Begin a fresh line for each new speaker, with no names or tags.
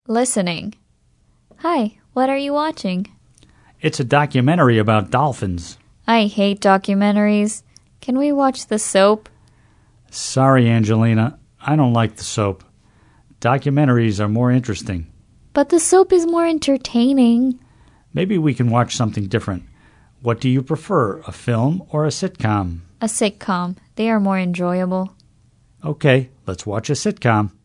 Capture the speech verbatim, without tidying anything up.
Listening. Hi, what are you watching?
It's a documentary about dolphins.
I hate documentaries. Can we watch the soap?
Sorry, Angelina. I don't like the soap. Documentaries are more interesting.
But the soap is more entertaining.
Maybe we can watch something different. What do you prefer, a film or a sitcom?
A sitcom. They are more enjoyable.
Okay, let's watch a sitcom.